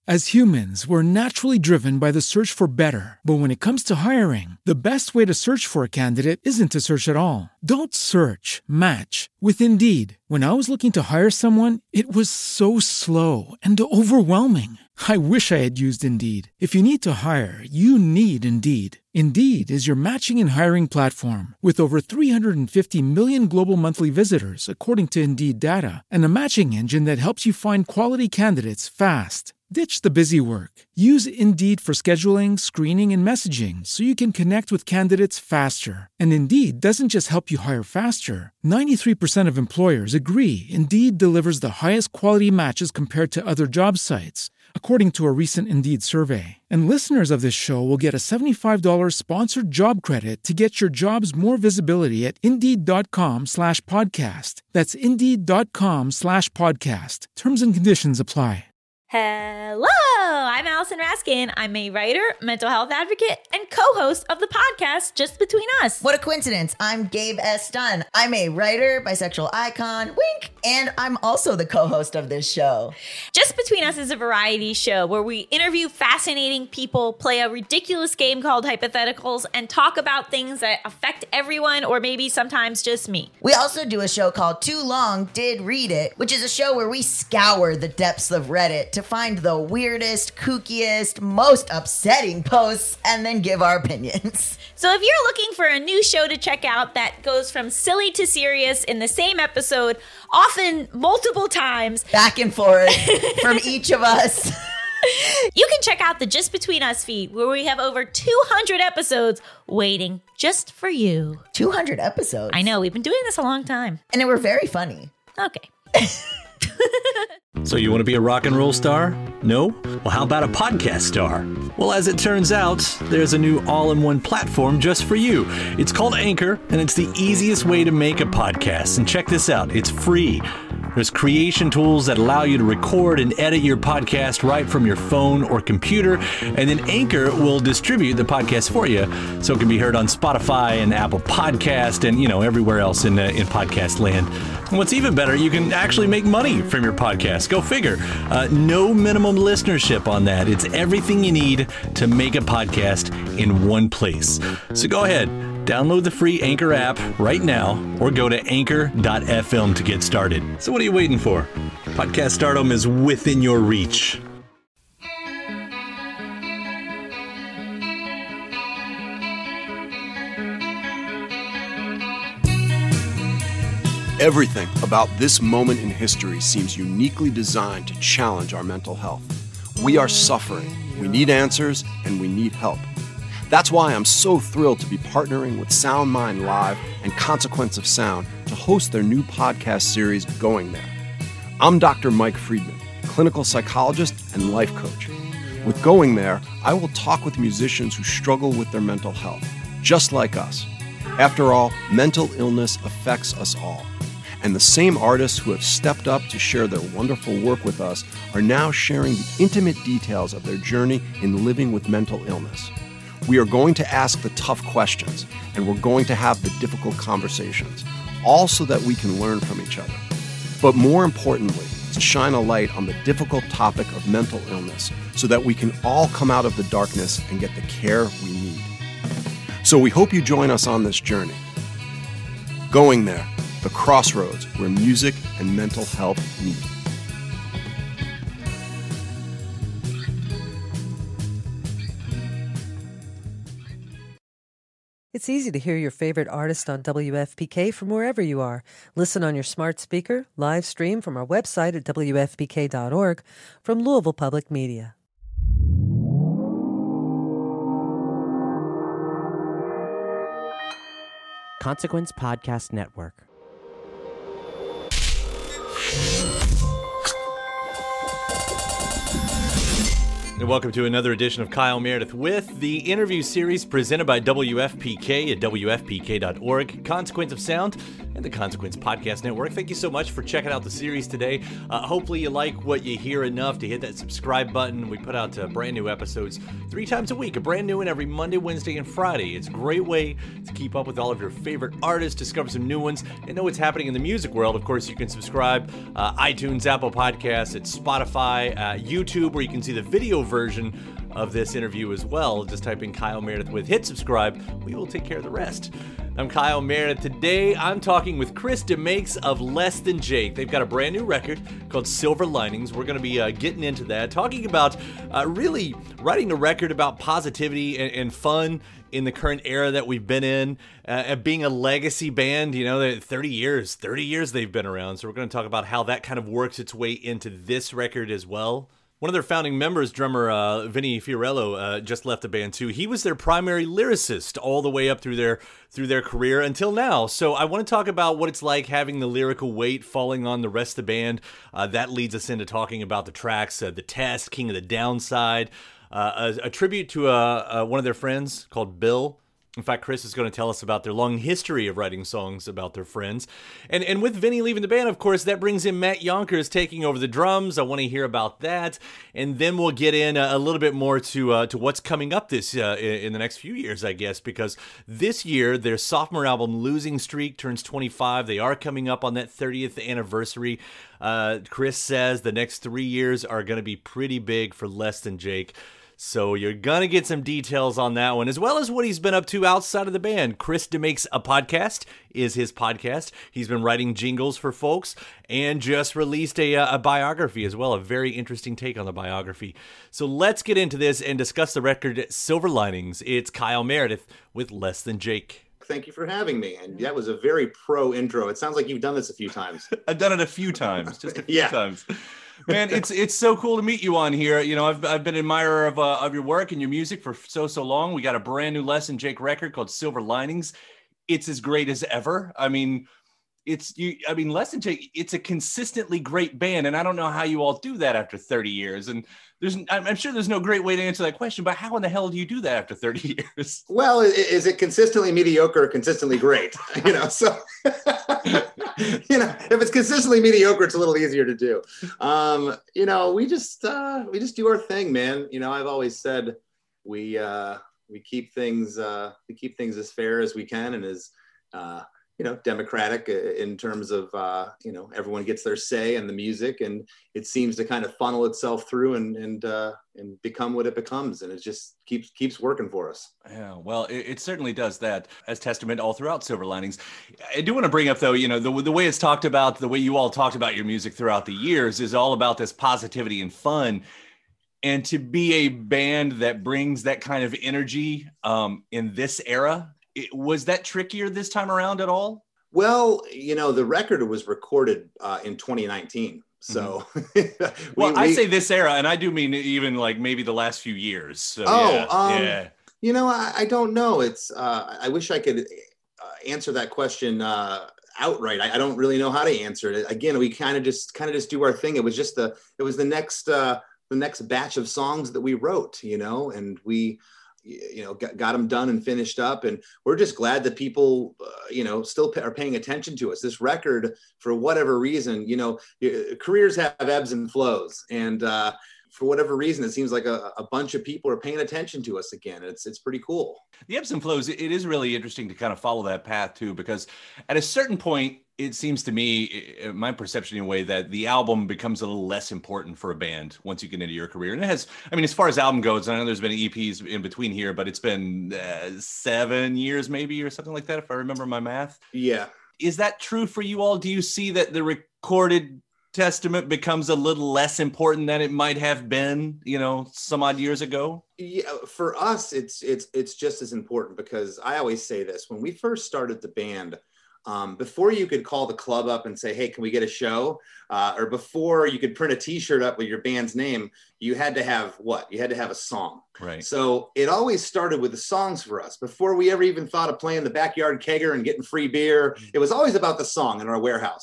As humans, we're naturally driven by the search for better. But when it comes to hiring, the best way to search for a candidate isn't to search at all. Don't search, match with Indeed. When I was looking to hire someone, it was so slow and overwhelming. I wish I had used Indeed. If you need to hire, you need Indeed. Indeed is your matching and hiring platform with over 350 million global monthly visitors, according to Indeed data, and a matching engine that helps you find quality candidates fast. Ditch the busy work. Use Indeed for scheduling, screening, and messaging so you can connect with candidates faster. And Indeed doesn't just help you hire faster. 93% of employers agree Indeed delivers the highest quality matches compared to other job sites, according to a recent Indeed survey. And listeners of this show will get a $75 sponsored job credit to get your jobs more visibility at Indeed.com/podcast. That's Indeed.com/podcast. Terms and conditions apply. Hello, I'm Allison Raskin. I'm a writer, mental health advocate, and co-host of the podcast Just Between Us. What a coincidence. I'm Gabe S. Dunn. I'm a writer, bisexual icon, wink, and I'm also the co-host of this show. Just Between Us is a variety show where we interview fascinating people, play a ridiculous game called Hypotheticals, and talk about things that affect everyone or maybe sometimes just me. We also do a show called Too Long Did Read It, which is a show where we scour the depths of Reddit to find the weirdest, kookiest, most upsetting posts and then give our opinions. So if you're looking for a new show to check out that goes from silly to serious in the same episode, often multiple times, back and forth from each of us, you can check out the Just Between Us feed where we have over 200 episodes waiting just for you. 200 episodes? I know, we've been doing this a long time. And they were very funny. Okay. So you want to be a rock and roll star? No? Well, how about a podcast star? Well, as it turns out, there's a new all-in-one platform just for you. It's called Anchor, and it's the easiest way to make a podcast. And check this out, it's free. There's creation tools that allow you to record and edit your podcast right from your phone or computer, and then Anchor will distribute the podcast for you so it can be heard on Spotify and Apple Podcast and, everywhere else in podcast land. And what's even better, you can actually make money from your podcast. Go figure. No minimum listenership on that. It's everything you need to make a podcast in one place. So go ahead. Download the free Anchor app right now or go to anchor.fm to get started. So what are you waiting for? Podcast stardom is within your reach. Everything about this moment in history seems uniquely designed to challenge our mental health. We are suffering, we need answers, and we need help. That's why I'm so thrilled to be partnering with SoundMind Live and Consequence of Sound to host their new podcast series, Going There. I'm Dr. Mike Friedman, clinical psychologist and life coach. With Going There, I will talk with musicians who struggle with their mental health, just like us. After all, mental illness affects us all. And the same artists who have stepped up to share their wonderful work with us are now sharing the intimate details of their journey in living with mental illness. We are going to ask the tough questions, and we're going to have the difficult conversations, all so that we can learn from each other. But more importantly, to shine a light on the difficult topic of mental illness so that we can all come out of the darkness and get the care we need. So we hope you join us on this journey. Going There, the crossroads where music and mental health meet. It's easy to hear your favorite artist on WFPK from wherever you are. Listen on your smart speaker, live stream from our website at WFPK.org, from Louisville Public Media. Consequence Podcast Network. And welcome to another edition of Kyle Meredith with the interview series presented by WFPK at WFPK.org, Consequence of Sound, and the Consequence Podcast Network. Thank you so much for checking out the series today. Hopefully you like what you hear enough to hit that subscribe button. We put out brand new episodes 3 times a week, a brand new one every Monday, Wednesday, and Friday. It's a great way to keep up with all of your favorite artists, discover some new ones, and know what's happening in the music world. Of course, you can subscribe iTunes, Apple Podcasts, at Spotify, YouTube, where you can see the video version of this interview as well. Just type in Kyle Meredith with hit subscribe. We will take care of the rest. I'm Kyle Meredith. Today, I'm talking with Chris DeMakes of Less Than Jake. They've got a brand new record called Silver Linings. We're going to be getting into that, talking about really writing a record about positivity and fun in the current era that we've been in, being a legacy band. You know, 30 years they've been around. So we're going to talk about how that kind of works its way into this record as well. One of their founding members, drummer Vinny Fiorello, just left the band too. He was their primary lyricist all the way up through their career until now. So I want to talk about what it's like having the lyrical weight falling on the rest of the band. That leads us into talking about the tracks, The Test, King of the Downside, a tribute to one of their friends called Bill. In fact, Chris is going to tell us about their long history of writing songs about their friends. And with Vinny leaving the band, of course, that brings in Matt Yonkers taking over the drums. I want to hear about that. And then we'll get in a little bit more to what's coming up this in the next few years, I guess, because this year, their sophomore album, Losing Streak, turns 25. They are coming up on that 30th anniversary. Chris says the next 3 years are going to be pretty big for Less Than Jake. So you're going to get some details on that one, as well as what he's been up to outside of the band. Chris DeMakes a Podcast is his podcast. He's been writing jingles for folks and just released a biography as well, a very interesting take on the biography. So let's get into this and discuss the record Silver Linings. It's Kyle Meredith with Less Than Jake. Thank you for having me. And that was a very pro intro. It sounds like you've done this a few times. I've done it a few times, just a few Yeah. times. Man, it's so cool to meet you on here. You know, I've been an admirer of your work and your music for so long. We got a brand new Less Than Jake record called Silver Linings. It's as great as ever. I mean, Less Than Jake, it's a consistently great band, and I don't know how you all do that after 30 years. And I'm sure there's no great way to answer that question, but how in the hell do you do that after 30 years? Well, is it consistently mediocre or consistently great? So if it's consistently mediocre, it's a little easier to do. We just do our thing, man. I've always said we keep things as fair as we can and as democratic in terms of, everyone gets their say in the music, and it seems to kind of funnel itself through and become what it becomes. And it just keeps working for us. Yeah, well, it certainly does that, as testament all throughout Silver Linings. I do want to bring up, though, the way it's talked about, the way you all talked about your music throughout the years is all about this positivity and fun. And to be a band that brings that kind of energy in this era, was that trickier this time around at all? Well, the record was recorded in 2019. So, I say this era, and I do mean even like maybe the last few years. So, I don't know. It's I wish I could answer that question outright. I don't really know how to answer it. Again, we kind of just do our thing. It was just the next batch of songs that we wrote, and we got them done and finished up, and we're just glad that people still are paying attention to us. This record, for whatever reason, careers have ebbs and flows, and for whatever reason, it seems like a bunch of people are paying attention to us again. It's pretty cool. The ebbs and flows, it is really interesting to kind of follow that path too, because at a certain point, it seems to me, my perception in a way, that the album becomes a little less important for a band once you get into your career. And it has, as far as album goes, I know there's been EPs in between here, but it's been 7 years maybe or something like that, if I remember my math. Yeah. Is that true for you all? Do you see that the recorded testament becomes a little less important than it might have been, some odd years ago? Yeah, for us, it's just as important, because I always say this: when we first started the band, before you could call the club up and say, hey, can we get a show? Or before you could print a t-shirt up with your band's name, you had to have what? You had to have a song. Right. So it always started with the songs for us. Before we ever even thought of playing the backyard kegger and getting free beer, it was always about the song in our warehouse.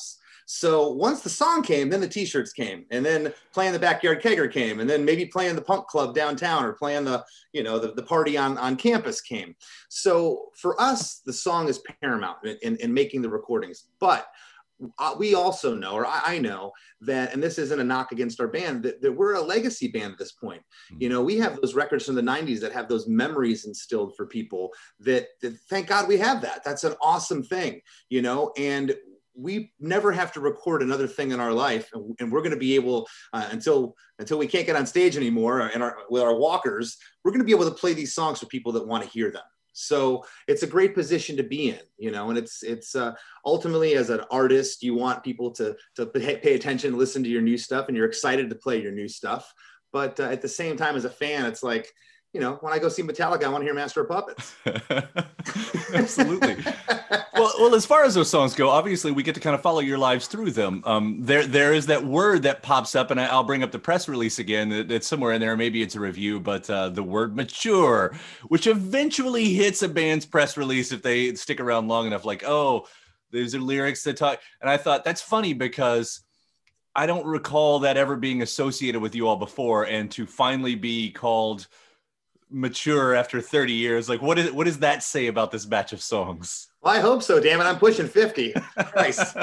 So once the song came, then the t-shirts came, and then playing the backyard kegger came, and then maybe playing the punk club downtown or playing the, the party on campus came. So for us, the song is paramount in making the recordings. But we also know, or I know that, and this isn't a knock against our band, that we're a legacy band at this point. We have those records from the 90s that have those memories instilled for people that thank God we have that. That's an awesome thing, and we never have to record another thing in our life. And we're going to be able, until we can't get on stage anymore with our walkers, we're going to be able to play these songs for people that want to hear them. So it's a great position to be in, and it's ultimately, as an artist, you want people to pay attention, listen to your new stuff, and you're excited to play your new stuff. But at the same time, as a fan, it's like, when I go see Metallica, I want to hear Master of Puppets. Absolutely. Well, as far as those songs go, obviously we get to kind of follow your lives through them. There is that word that pops up, and I'll bring up the press release again. It's somewhere in there. Maybe it's a review, but the word mature, which eventually hits a band's press release if they stick around long enough. Like, oh, there's the lyrics that talk. And I thought that's funny because I don't recall that ever being associated with you all before, and to finally be called mature after 30 years, like what does that say about this batch of songs? Well, I hope so, damn it. I'm pushing 50. Christ.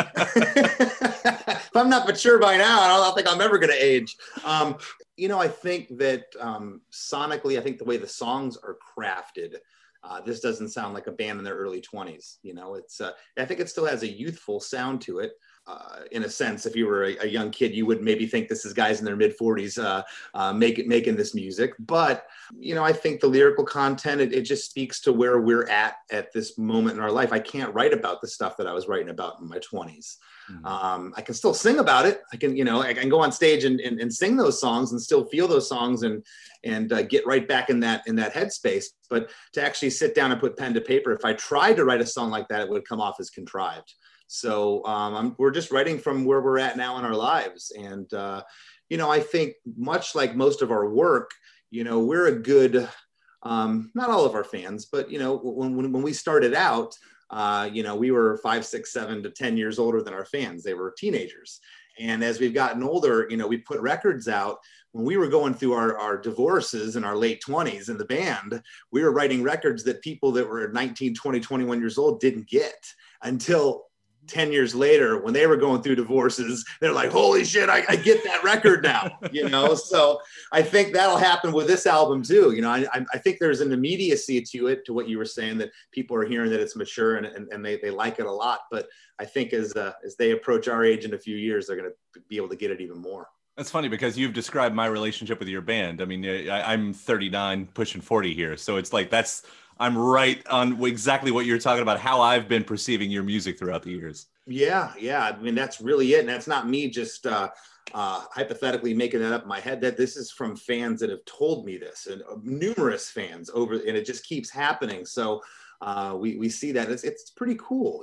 If I'm not mature by now, I don't think I'm ever going to age. I think that sonically, I think the way the songs are crafted, this doesn't sound like a band in their early 20s. I think it still has a youthful sound to it. In a sense, if you were a young kid, you would maybe think this is guys in their mid 40s making this music. But, I think the lyrical content, it just speaks to where we're at this moment in our life. I can't write about the stuff that I was writing about in my 20s. I can still sing about it. I can go on stage and sing those songs and still feel those songs and get right back in that headspace. But to actually sit down and put pen to paper, if I tried to write a song like that, it would come off as contrived. So we're just writing from where we're at now in our lives. And, I think much like most of our work, we're a good, not all of our fans, but, when we started out, we were 5, 6, 7 to 10 years older than our fans. They were teenagers. And as we've gotten older, we put records out. When we were going through our divorces in our late 20s in the band, we were writing records that people that were 19, 20, 21 years old didn't get until 10 years later, when they were going through divorces. They're like, holy shit, I get that record now, So I think that'll happen with this album too. I think there's an immediacy to it, to what you were saying, that people are hearing that it's mature and they like it a lot. But I think as they approach our age in a few years, they're going to be able to get it even more. That's funny because you've described my relationship with your band. I mean, I'm 39, pushing 40 here. So it's like, I'm right on exactly what you're talking about, how I've been perceiving your music throughout the years. Yeah. I mean, that's really it. And that's not me just hypothetically making that up in my head. That this is from fans that have told me this, and numerous fans and it just keeps happening. So we see that. It's pretty cool,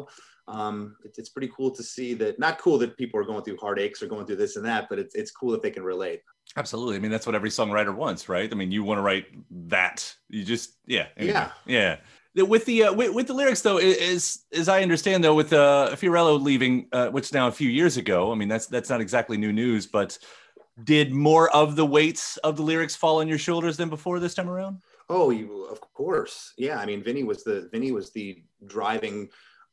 It's pretty cool to see that. Not cool that people are going through heartaches or going through this and that, but it's cool that they can relate. Absolutely. I mean, that's what every songwriter wants, right? I mean, you want to write that. You just, yeah. Anyway. Yeah. With the lyrics, though, as I understand, though, with Fiorello leaving, which now a few years ago, I mean, that's not exactly new news, but did more of the weights of the lyrics fall on your shoulders than before this time around? Oh, of course. Yeah. I mean, Vinny was the driving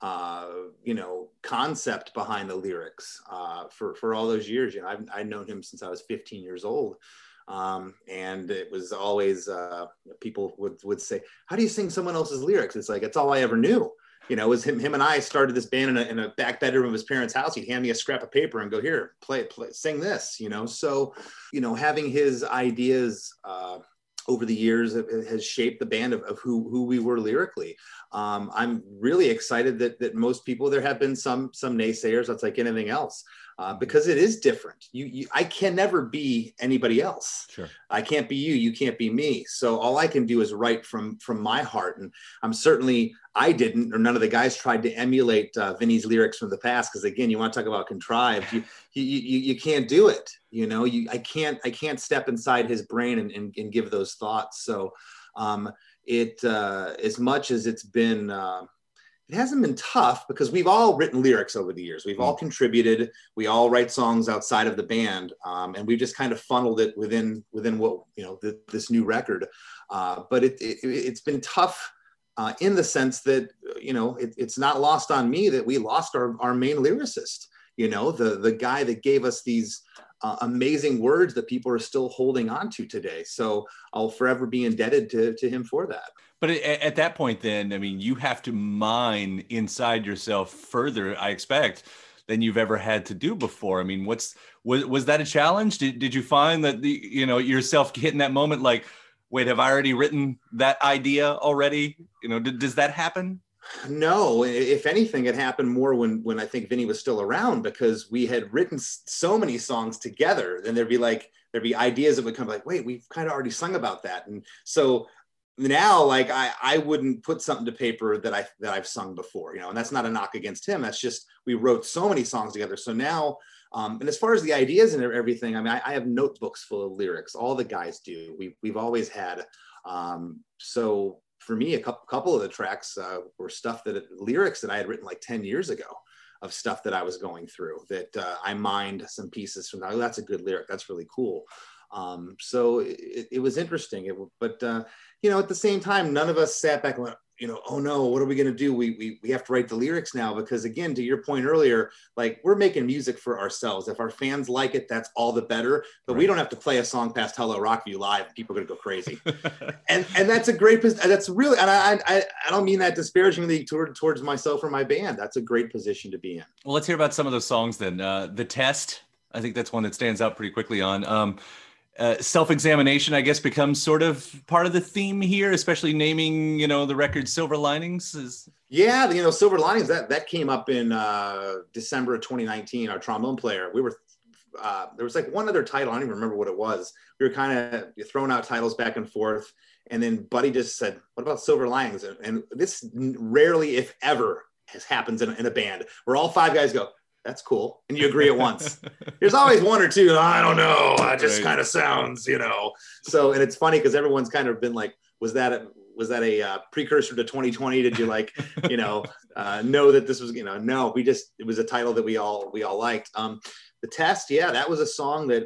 concept behind the lyrics for all those years. I've known him since I was 15 years old. And it was always, people would say, how do you sing someone else's lyrics? It's like, it's all I ever knew. It was him and I started this band in a back bedroom of his parents' house. He'd hand me a scrap of paper and go, here, play, sing this, So, having his ideas, over the years has shaped the band of who we were lyrically. I'm really excited that most people, there have been some naysayers, that's like anything else, because it is different. I can never be anybody else. Sure. I can't be you, you can't be me. So all I can do is write from my heart. And I didn't, or none of the guys tried to emulate Vinny's lyrics from the past. Because again, you want to talk about contrived, you can't do it. I can't step inside his brain and give those thoughts. So it as much as it's been it hasn't been tough because we've all written lyrics over the years. We've all contributed. We all write songs outside of the band, and we've just kind of funneled it within what this new record. But it's been tough in the sense that it's not lost on me that we lost our main lyricist. The guy that gave us these amazing words that people are still holding on to today. So I'll forever be indebted to him for that. But at that point, then, I mean, you have to mine inside yourself further, I expect, than you've ever had to do before. I mean, was that a challenge? Did you find that yourself hitting that moment like, wait, have I already written that idea already? Does that happen? No, if anything, it happened more when I think Vinny was still around, because we had written so many songs together. Then there'd be ideas that would come like, wait, we've kind of already sung about that. And so now, like, I wouldn't put something to paper that I've sung before, and that's not a knock against him. That's just, we wrote so many songs together. So now, and as far as the ideas and everything, I mean, I have notebooks full of lyrics. All the guys do. We've always had. So for me, a couple of the tracks were lyrics that I had written like 10 years ago, of stuff that I was going through that I mined some pieces from. Oh, that's a good lyric. That's really cool. So it was interesting. But at the same time, none of us sat back and went, oh no, what are we going to do? We have to write the lyrics now, because again, to your point earlier, like, we're making music for ourselves. If our fans like it, that's all the better, but we don't have to play a song past Hello Rockview live. People are going to go crazy. and that's a great, that's really, and I don't mean that disparagingly towards myself or my band. That's a great position to be in. Well, let's hear about some of those songs then. The Test, I think that's one that stands out pretty quickly on. Self-examination, I guess, becomes sort of part of the theme here, especially naming, the record Silver Linings. Yeah, Silver Linings, that came up in December of 2019. Our trombone player, we were, there was like one other title, I don't even remember what it was. We were kind of throwing out titles back and forth, and then Buddy just said, what about Silver Linings? And this rarely, if ever, happens in a band, where all five guys go, that's cool, and you agree at once. There's always one or two, I don't know, it just kind of sounds, So, and it's funny because everyone's kind of been like, was that a precursor to 2020? Did you know that this was, no, it was a title that we all liked. The Test, yeah, that was a song that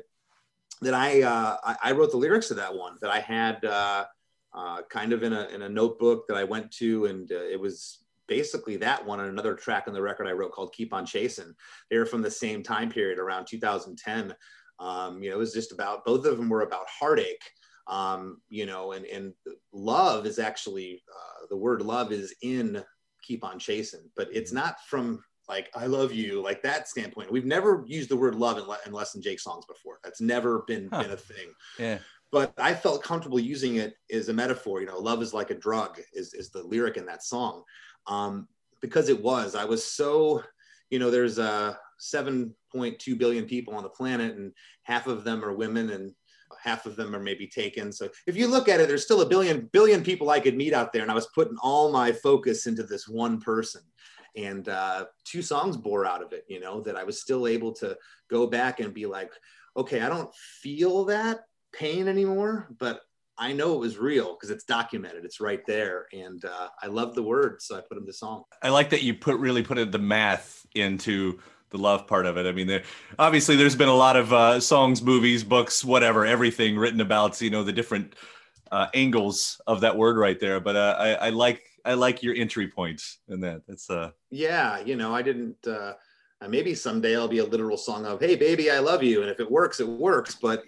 I wrote the lyrics to that one, that I had kind of in a notebook that I went to, and it was basically that one and another track on the record I wrote called Keep on Chasing. They were from the same time period, around 2010. It was just about, both of them were about heartache, and love is actually, the word love is in Keep on Chasing, but it's not from like, I love you, like that standpoint. We've never used the word love in Less Than Jake songs before. That's never been a thing. Yeah. But I felt comfortable using it as a metaphor. Love is like a drug is the lyric in that song. Because I was so, there's 7.2 billion people on the planet, and half of them are women and half of them are maybe taken. So if you look at it, there's still a billion people I could meet out there. And I was putting all my focus into this one person, and two songs bore out of it, that I was still able to go back and be like, okay, I don't feel that pain anymore, but I know it was real because it's documented. It's right there. And I love the words, so I put them to song. I like that you really put the math into the love part of it. I mean, obviously there's been a lot of songs, movies, books, whatever, everything written about, the different angles of that word right there. But I like your entry points in that. That's yeah, I didn't maybe someday I'll be a literal song of, hey baby, I love you, and if it works, it works. But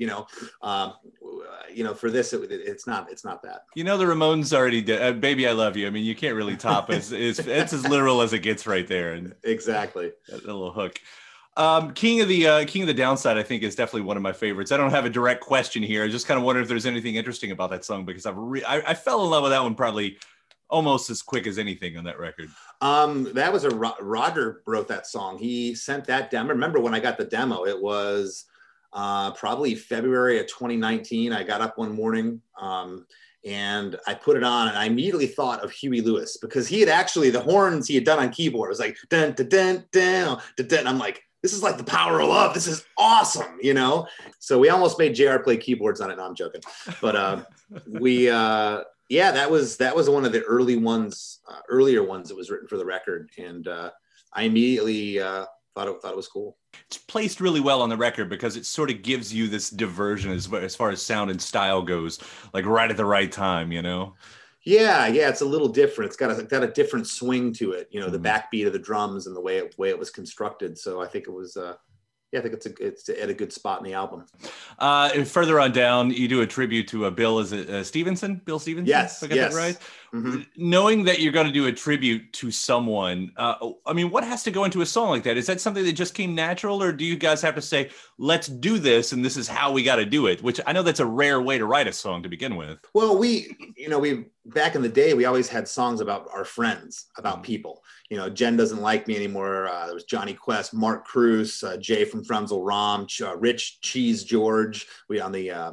for this, it's not that. The Ramones already did Baby I Love You. I mean, you can't really top it. It's as literal as it gets right there. And exactly that little hook. King of the Downside, I think, is definitely one of my favorites. I don't have a direct question here. I just kind of wonder if there's anything interesting about that song, because I fell in love with that one probably almost as quick as anything on that record. That was Roger wrote that song. He sent that demo. Remember when I got the demo, it was probably February of 2019. I got up one morning and I put it on, and I immediately thought of Huey Lewis, because he had actually, the horns he had done on keyboard, it was like dun dun dun dun dun dun. I'm like, this is like the power of love. This is awesome, So we almost made JR play keyboards on it. No, I'm joking. But Yeah, that was one of the earlier ones that was written for the record, and I immediately thought it was cool. It's placed really well on the record because it sort of gives you this diversion as far as sound and style goes, like right at the right time, you know? Yeah, it's a little different. It's got a different swing to it, you know, the backbeat of the drums and the way it was constructed. So I think it was I think it's at a good spot in the album. Further on down, you do a tribute to Bill Stevenson? Bill Stevenson? Yes. I got that right? Mm-hmm. Knowing that you're going to do a tribute to someone, I mean, what has to go into a song like that? Is that something that just came natural, or do you guys have to say, let's do this and this is how we got to do it? Which I know that's a rare way to write a song to begin with. Well, we back in the day, we always had songs about our friends, about people. You know, Jen Doesn't Like Me Anymore. There was Johnny Quest, Mark Cruz, Jay from Frunzel Ram, Rich Cheese George. We on the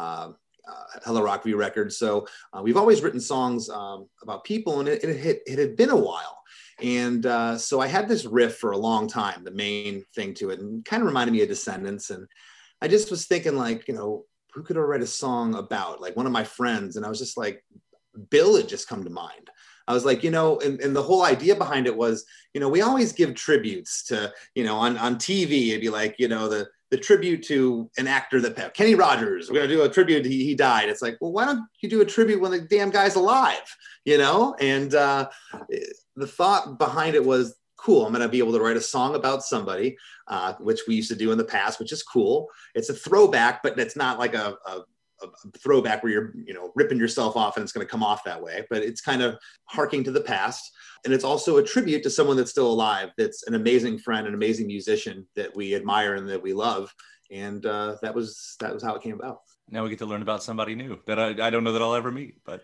Hello Rockview record. So we've always written songs about people, and it had been a while. And so I had this riff for a long time, the main thing to it, and kind of reminded me of Descendants. And I just was thinking, like, you know, who could I write a song about? Like one of my friends. And I was just like, Bill had just come to mind. I was like, you know, and the whole idea behind it was, you know, we always give tributes to, you know, on TV, it'd be like, you know, the tribute to an actor that Kenny Rogers, we're going to do a tribute. He died. It's like, well, why don't you do a tribute when the damn guy's alive, you know? And the thought behind it was, cool, I'm going to be able to write a song about somebody, which we used to do in the past, which is cool. It's a throwback, but it's not like a throwback where you're, you know, ripping yourself off and it's going to come off that way, but it's kind of harking to the past. And it's also a tribute to someone that's still alive, that's an amazing friend, an amazing musician that we admire and that we love. And that was how it came about. Now we get to learn about somebody new that I don't know that I'll ever meet, but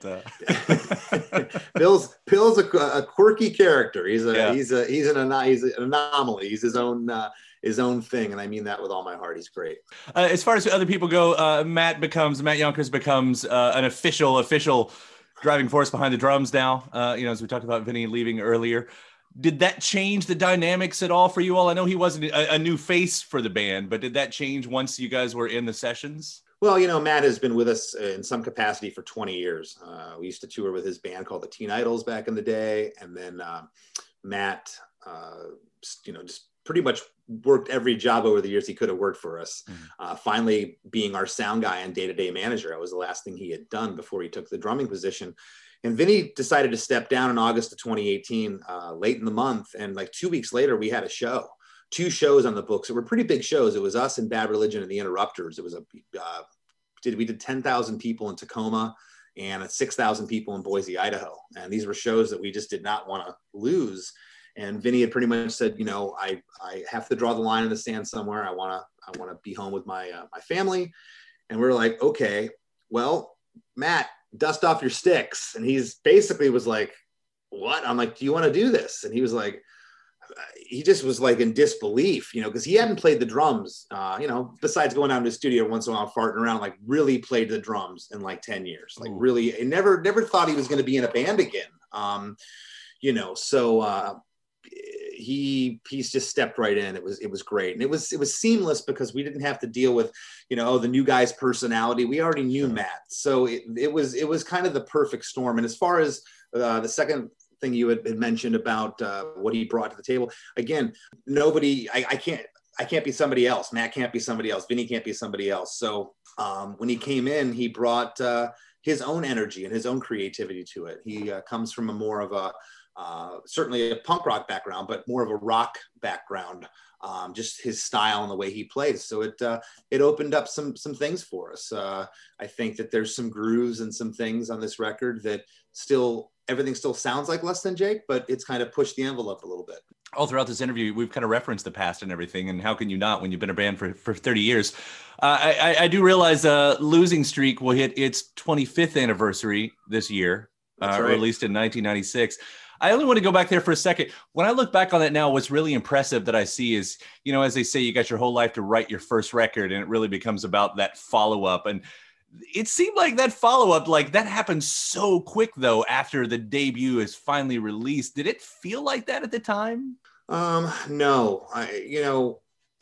Bill's a quirky character. He's an anomaly. He's his own thing, and I mean that with all my heart. He's great. As far as other people go, Matt Yonkers becomes an official driving force behind the drums now. You know, as we talked about Vinny leaving earlier. Did that change the dynamics at all for you all? I know he wasn't a new face for the band, but did that change once you guys were in the sessions? Well, you know, Matt has been with us in some capacity for 20 years. We used to tour with his band called the Teen Idols back in the day. And then Matt, you know, just pretty much worked every job over the years he could have worked for us. Finally being our sound guy and day-to-day manager. That was the last thing he had done before he took the drumming position. And Vinny decided to step down in August of 2018, late in the month. And like 2 weeks later, we had a show. 2 shows on the books. It were pretty big shows. It was us and Bad Religion and the Interrupters. It was we did 10,000 people in Tacoma and 6,000 people in Boise, Idaho. And these were shows that we just did not want to lose. And Vinny had pretty much said, you know, I have to draw the line in the sand somewhere. I want to be home with my family. And we were like, okay, well, Matt, dust off your sticks. And he's basically was like, what? I'm like, do you want to do this? And he was like, he just was like in disbelief, you know, because he hadn't played the drums, you know, besides going out in the studio once in a while, farting around, like really played the drums in like 10 years, like really, he never thought he was going to be in a band again. You know, so he's just stepped right in. It was great. And it was seamless because we didn't have to deal with, you know, the new guy's personality. We already knew Matt. So it was kind of the perfect storm. And as far as the second thing you had mentioned about what he brought to the table, again, I can't be somebody else. Matt can't be somebody else. Vinny can't be somebody else. So when he came in, he brought his own energy and his own creativity to it. He comes from more of a certainly a punk rock background, but more of a rock background. Just his style and the way he plays. So it opened up some things for us. I think that there's some grooves and some things on this record that everything still sounds like Less Than Jake, but it's kind of pushed the envelope a little bit. All throughout this interview, we've kind of referenced the past and everything, and how can you not when you've been a band for 30 years? I do realize Losing Streak will hit its 25th anniversary this year, That's right. Released in 1996. I only want to go back there for a second. When I look back on that now, what's really impressive that I see is, you know, as they say, you got your whole life to write your first record, and it really becomes about that follow-up. And it seemed like that follow-up, like that happened so quick though, after the debut is finally released. Did it feel like that at the time? No, you know,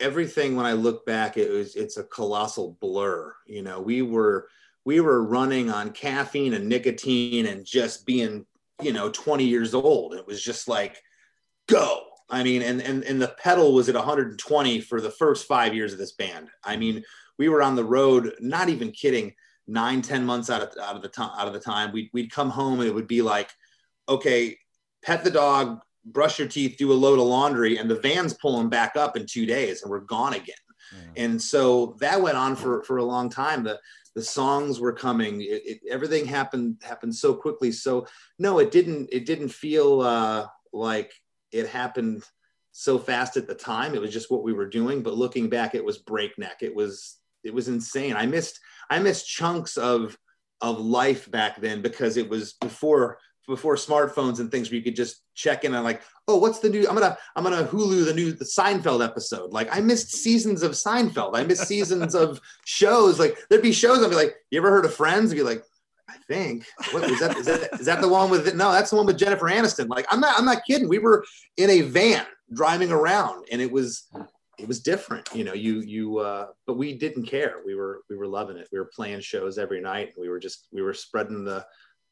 everything, when I look back, it's a colossal blur. You know, we were running on caffeine and nicotine and just being, 20 years old. It was just like, go. I mean, and the pedal was at 120 for the first 5 years of this band. I mean, we were on the road, not even kidding, 9-10 months out of the time. We'd come home and it would be like, okay, pet the dog, brush your teeth, do a load of laundry, and the van's pulling back up in 2 days and we're gone again. And so that went on for a long time. The songs were coming. Everything happened so quickly. So no, it didn't feel like it happened so fast at the time. It was just what we were doing. But looking back, it was breakneck. It was insane. I missed chunks of life back then because it was before smartphones and things where you could just check in on like, oh, what's the new, I'm gonna Hulu the Seinfeld episode. Like I missed seasons of Seinfeld. I missed seasons of shows. Like there'd be shows I'd be like, you ever heard of Friends? I'd be like, I think, what is that the one with, no, that's the one with Jennifer Aniston. Like I'm not kidding. We were in a van driving around and it was different, but we didn't care. We were loving it. We were playing shows every night. We were spreading the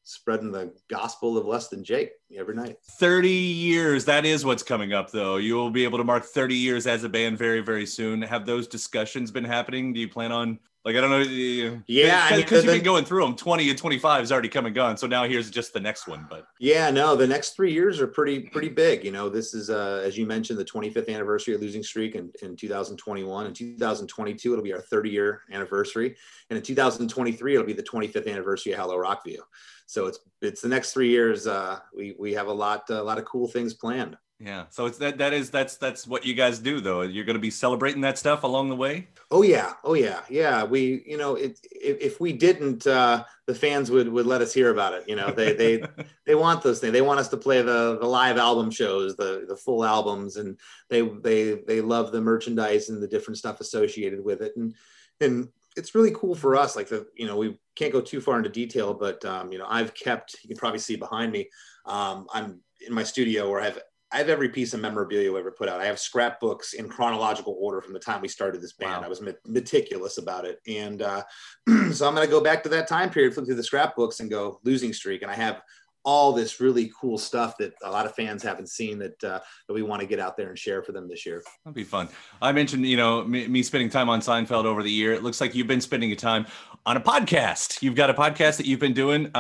gospel of Less Than Jake every night. 30 years. That is what's coming up, though. You will be able to mark 30 years as a band very, very soon. Have those discussions been happening? Do you plan on, like, I don't know. Yeah. Because you've been going through them. 20 and 25 is already come and gone. So now here's just the next one. But yeah, no, the next 3 years are pretty big. This is, as you mentioned, the 25th anniversary of Losing Streak in 2021. In 2022, it'll be our 30-year anniversary. And in 2023, it'll be the 25th anniversary of Hello Rockview. So it's the next 3 years. We have a lot of cool things planned. Yeah. So it's that's what you guys do, though. You're going to be celebrating that stuff along the way. Oh yeah. Yeah. We, if we didn't, the fans would let us hear about it. They want those things. They want us to play the live album shows, the full albums, and they love the merchandise and the different stuff associated with it. And it's really cool for us. Like we can't go too far into detail, but I've kept, you can probably see behind me, I'm in my studio where I have every piece of memorabilia we ever put out. I have scrapbooks in chronological order from the time we started this band. Wow. I was meticulous about it. And so I'm going to go back to that time period, flip through the scrapbooks and go Losing Streak. And I have all this really cool stuff that a lot of fans haven't seen that we want to get out there and share for them this year. That'd be fun. I mentioned, me spending time on Seinfeld over the year. It looks like you've been spending your time on a podcast. You've got a podcast that you've been doing.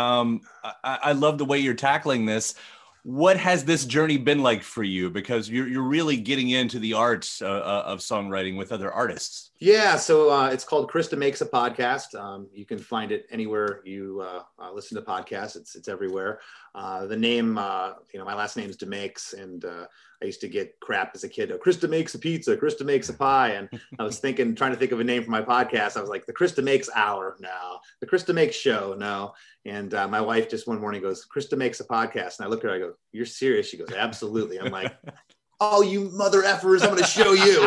I love the way you're tackling this. What has this journey been like for you? Because you're really getting into the art of songwriting with other artists. Yeah, so it's called Krista Makes a Podcast. You can find it anywhere you listen to podcasts. It's everywhere. The name, my last name is DeMakes, and I used to get crap as a kid. Krista makes a pizza, Krista makes a pie, and I was trying to think of a name for my podcast. I was like, the Krista Makes Hour, no. The Krista Makes Show, no. And my wife just one morning goes, Krista Makes a Podcast, and I look at her, I go, you're serious? She goes, absolutely. I'm like, oh, you mother effers, I'm going to show you.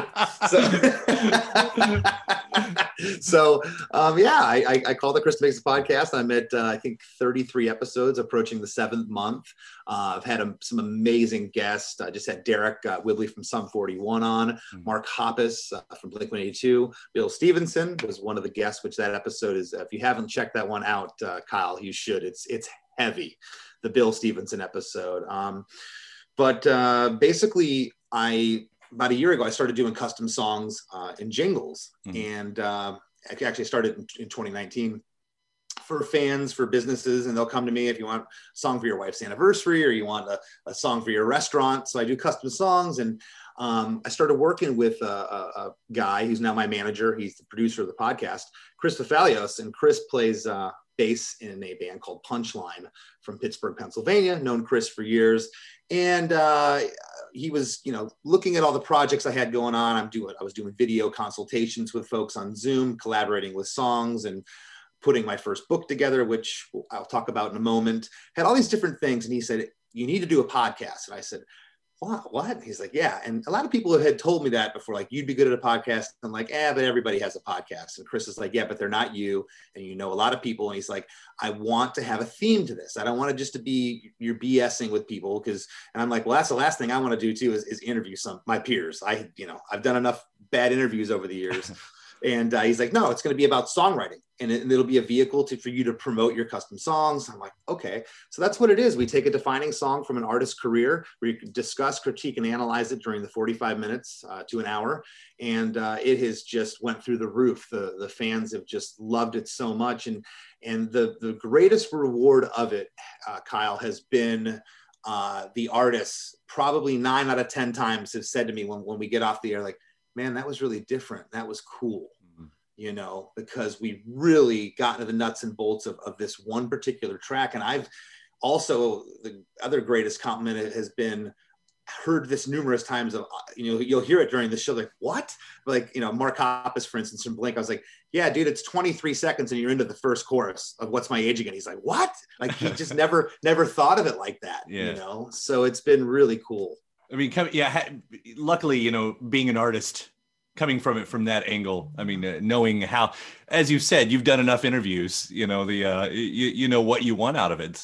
I call the Krista Makes a Podcast. I'm at, I think, 33 episodes, approaching the 7th month. I've had some amazing guests. I just had Derek Whibley from Sum 41 on, Mark Hoppus from Blink-182. Bill Stevenson was one of the guests, which that episode is, if you haven't checked that one out, Kyle, you should. It's heavy, the Bill Stevenson episode. But basically, about a year ago, I started doing custom songs and jingles. And I actually started in 2019 for fans, for businesses, and they'll come to me if you want a song for your wife's anniversary or you want a song for your restaurant. So I do custom songs. And I started working with a guy who's now my manager. He's the producer of the podcast, Chris Fafalios. And Chris plays bass in a band called Punchline from Pittsburgh, Pennsylvania. Known Chris for years. And he was, looking at all the projects I had going on. I was doing video consultations with folks on Zoom, collaborating with songs, and putting my first book together, which I'll talk about in a moment. Had all these different things. And he said, you need to do a podcast. And I said, what? He's like, yeah. And a lot of people had told me that before, like, you'd be good at a podcast. I'm like, but everybody has a podcast. And Chris is like, yeah, but they're not you. And you know a lot of people. And he's like, I want to have a theme to this. I don't want it just to be you're BSing with people. And I'm like, well, that's the last thing I want to do too, is interview my peers. I've done enough bad interviews over the years. And he's like, no, it's going to be about songwriting, and it'll be a vehicle for you to promote your custom songs. I'm like, okay. So that's what it is. We take a defining song from an artist's career, we discuss, critique, and analyze it during the 45 minutes to an hour. And it has just went through the roof. The fans have just loved it so much. And the greatest reward of it, Kyle, has been the artists probably 9 out of 10 times have said to me when we get off the air, like, man, that was really different. That was cool. You know, because we really got into the nuts and bolts of this one particular track. And I've also, the other greatest compliment has been, heard this numerous times of, you'll hear it during the show, like, what? Like, Mark Hoppus, for instance, from Blink, I was like, yeah, dude, it's 23 seconds and you're into the first chorus of What's My Age Again. He's like, what? Like, he just never thought of it like that, So it's been really cool. I mean, luckily, being an artist, coming from it from that angle, I mean, knowing how, as you said, you've done enough interviews, you know what you want out of it.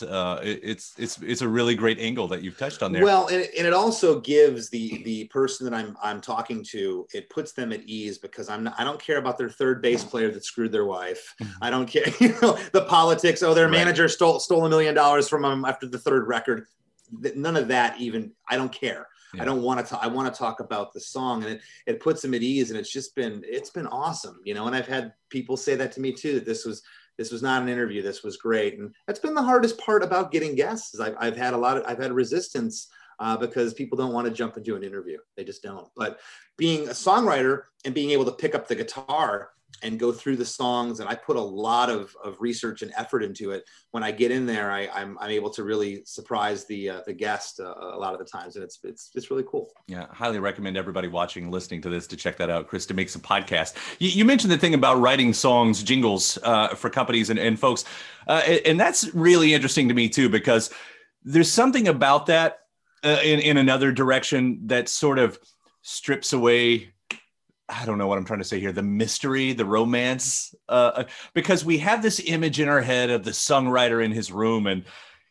It's a really great angle that you've touched on there. Well, and it also gives the person that I'm talking to, it puts them at ease, because I don't care about their third bass player that screwed their wife. I don't care, the politics. Oh, their manager stole $1 million from them after the third record. None of that even. I don't care. Yeah. I want to talk about the song, and it puts them at ease, and it's been awesome, and I've had people say that to me too, that this was not an interview, this was great. And that's been the hardest part about getting guests, is I've had resistance because people don't want to jump into an interview. They just don't. But being a songwriter and being able to pick up the guitar and go through the songs, and I put a lot of research and effort into it. When I get in there, I'm able to really surprise the guest a lot of the times, and it's really cool. Yeah, highly recommend everybody watching, listening to this, to check that out. Chris DeMakes a Podcast. You mentioned the thing about writing songs, jingles for companies and folks, and that's really interesting to me too, because there's something about that in another direction that sort of strips away, I don't know what I'm trying to say here, the mystery, the romance, because we have this image in our head of the songwriter in his room, and,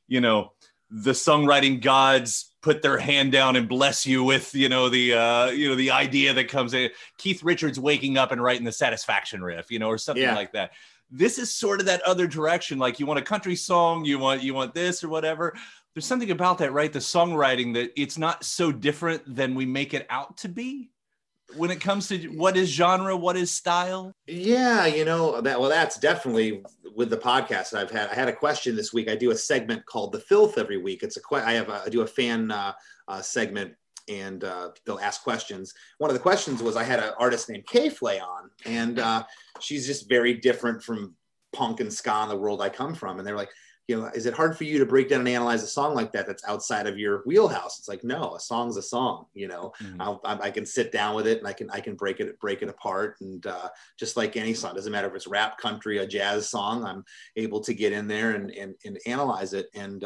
the songwriting gods put their hand down and bless you with, the idea that comes in. Keith Richards waking up and writing the Satisfaction riff, or something like that. This is sort of that other direction. Like, you want a country song, you want this or whatever. There's something about that, right? The songwriting, that it's not so different than we make it out to be when it comes to what is genre, what is style. Yeah, that's definitely with the podcast I had a question this week. I do a segment called The Filth every week. I do a fan segment, and they'll ask questions. One of the questions was, I had an artist named K-Flay on, and she's just very different from punk and ska in the world I come from. And they're like, is it hard for you to break down and analyze a song like that's outside of your wheelhouse? It's like, no, a song's a song. I can sit down with it, and I can break it apart. And just like any song, doesn't matter if it's rap, country, a jazz song, I'm able to get in there and analyze it. And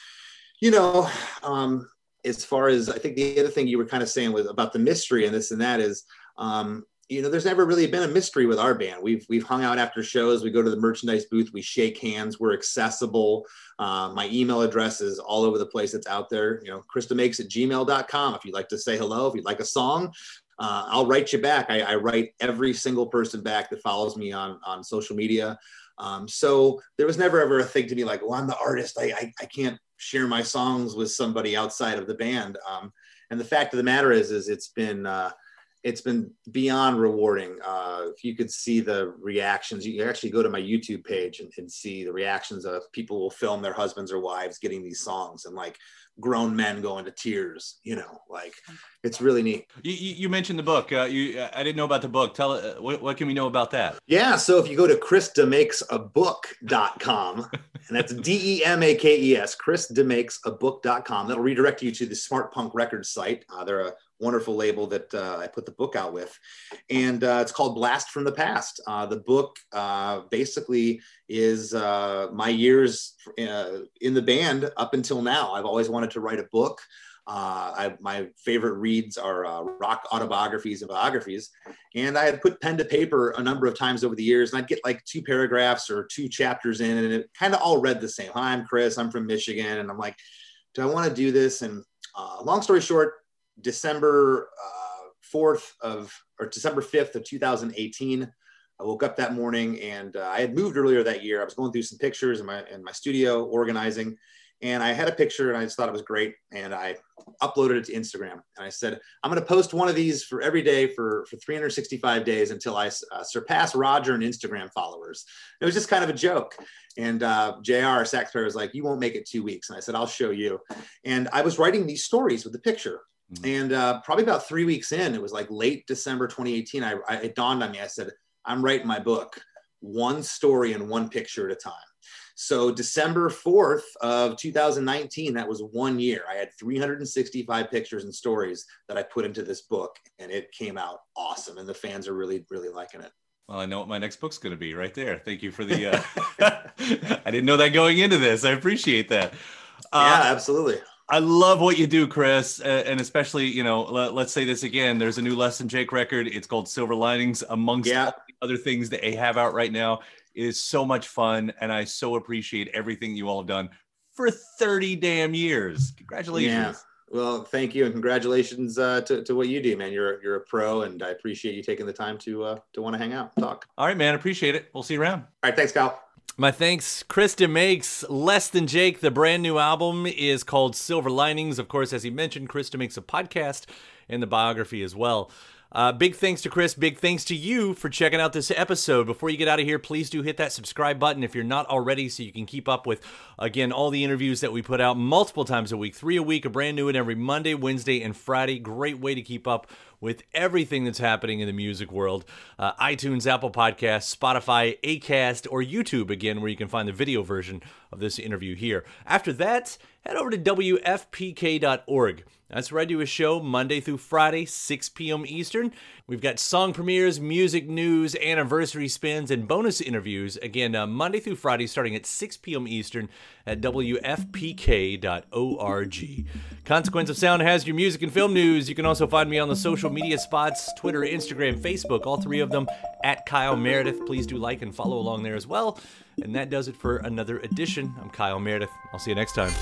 as far as, I think the other thing you were kind of saying about the mystery and this and that is, there's never really been a mystery with our band. We've hung out after shows. We go to the merchandise booth. We shake hands. We're accessible. My email address is all over the place. It's out there. ChrisDeMakes@gmail.com. If you'd like to say hello, if you'd like a song, I'll write you back. I write every single person back that follows me on social media. So there was never ever a thing to be like, well, I'm the artist. I can't share my songs with somebody outside of the band. And the fact of the matter is it's been beyond rewarding. If you could see the reactions, you actually go to my YouTube page and see the reactions of people who will film their husbands or wives getting these songs, and like grown men go into tears, it's really neat. You mentioned the book. I didn't know about the book. Tell what can we know about that? Yeah. So if you go to ChrisDeMakesABook.com, and that's DEMAKES, ChrisDeMakesABook.com, that'll redirect you to the Smart Punk Records site. They're a wonderful label that I put the book out with, and it's called Blast from the Past. The book basically is my years in the band up until now. I've always wanted to write a book. My favorite reads are rock autobiographies and biographies, and I had put pen to paper a number of times over the years, and I'd get like 2 paragraphs or 2 chapters in, and it kind of all read the same. Hi, I'm Chris, I'm from Michigan, and I'm like, do I want to do this? And long story short, December December 5th of 2018. I woke up that morning and I had moved earlier that year. I was going through some pictures in my studio, organizing, and I had a picture and I just thought it was great. And I uploaded it to Instagram. And I said, I'm going to post one of these for every day for 365 days until I surpass Roger in Instagram followers. It was just kind of a joke. And JR, our sax player, was like, you won't make it 2 weeks. And I said, I'll show you. And I was writing these stories with the picture. And probably about 3 weeks in, it was like late December 2018, it dawned on me. I said, I'm writing my book, one story and one picture at a time. So December 4th of 2019, that was 1 year. I had 365 pictures and stories that I put into this book, and it came out awesome. And the fans are really, really liking it. Well, I know what my next book's going to be right there. Thank you for the, I didn't know that going into this. I appreciate that. Yeah, absolutely. I love what you do, Chris. And especially, let's say this again, there's a new Les and Jake record. It's called Silver Linings, amongst all the other things that they have out right now. It is so much fun. And I so appreciate everything you all have done for 30 damn years. Congratulations. Yeah. Well, thank you. And congratulations to what you do, man. You're a pro, and I appreciate you taking the time to want to hang out and talk. All right, man. Appreciate it. We'll see you around. All right. Thanks, Kyle. My thanks. Chris DeMakes, Less Than Jake. The brand new album is called Silver Linings. Of course, as he mentioned, Chris DeMakes a podcast and the biography as well. Big thanks to Chris. Big thanks to you for checking out this episode. Before you get out of here, please do hit that subscribe button if you're not already, so you can keep up with, again, all the interviews that we put out multiple times a week, 3 a week, a brand new one every Monday, Wednesday, and Friday. Great way to keep up with everything that's happening in the music world. iTunes, Apple Podcasts, Spotify, Acast, or YouTube, again, where you can find the video version of this interview here. After that, head over to WFPK.org. That's where I do a show Monday through Friday, 6 p.m. Eastern. We've got song premieres, music news, anniversary spins, and bonus interviews. Again, Monday through Friday, starting at 6 p.m. Eastern at WFPK.org. Consequence of Sound has your music and film news. You can also find me on the social media spots, Twitter, Instagram, Facebook, all 3 of them, at Kyle Meredith. Please do like and follow along there as well. And that does it for another edition. I'm Kyle Meredith. I'll see you next time.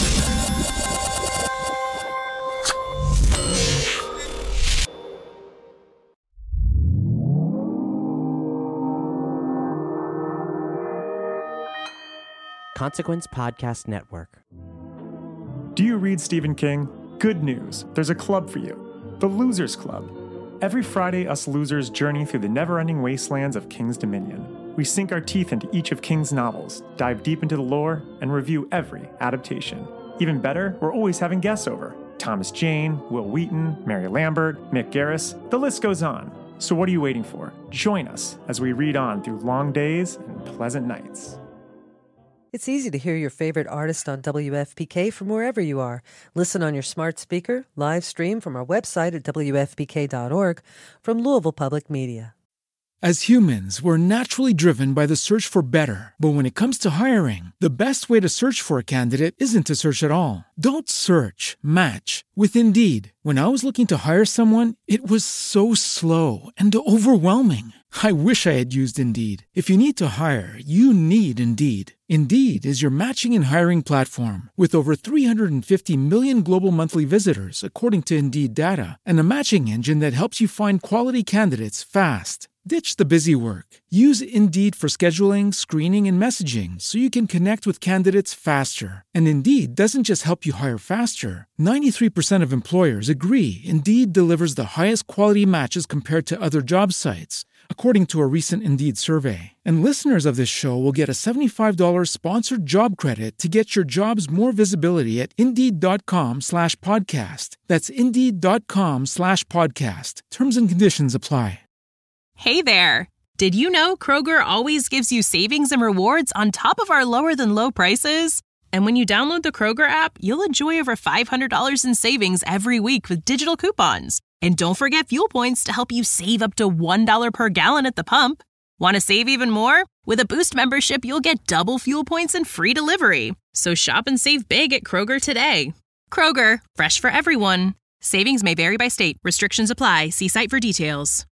Consequence Podcast Network. Do you read Stephen King? Good news. There's a club for you. The Losers Club. Every Friday, us losers journey through the never-ending wastelands of King's Dominion. We sink our teeth into each of King's novels, dive deep into the lore, and review every adaptation. Even better, we're always having guests over. Thomas Jane, Will Wheaton, Mary Lambert, Mick Garris, the list goes on. So what are you waiting for? Join us as we read on through long days and pleasant nights. It's easy to hear your favorite artist on WFPK from wherever you are. Listen on your smart speaker, live stream from our website at WFPK.org, from Louisville Public Media. As humans, we're naturally driven by the search for better. But when it comes to hiring, the best way to search for a candidate isn't to search at all. Don't search, match with Indeed. When I was looking to hire someone, it was so slow and overwhelming. I wish I had used Indeed. If you need to hire, you need Indeed. Indeed is your matching and hiring platform with over 350 million global monthly visitors, according to Indeed data, and a matching engine that helps you find quality candidates fast. Ditch the busy work. Use Indeed for scheduling, screening, and messaging so you can connect with candidates faster. And Indeed doesn't just help you hire faster. 93% of employers agree Indeed delivers the highest quality matches compared to other job sites, according to a recent Indeed survey. And listeners of this show will get a $75 sponsored job credit to get your jobs more visibility at Indeed.com/podcast. That's Indeed.com/podcast. Terms and conditions apply. Hey there! Did you know Kroger always gives you savings and rewards on top of our lower-than-low prices? And when you download the Kroger app, you'll enjoy over $500 in savings every week with digital coupons. And don't forget fuel points to help you save up to $1 per gallon at the pump. Want to save even more? With a Boost membership, you'll get double fuel points and free delivery. So shop and save big at Kroger today. Kroger, fresh for everyone. Savings may vary by state. Restrictions apply. See site for details.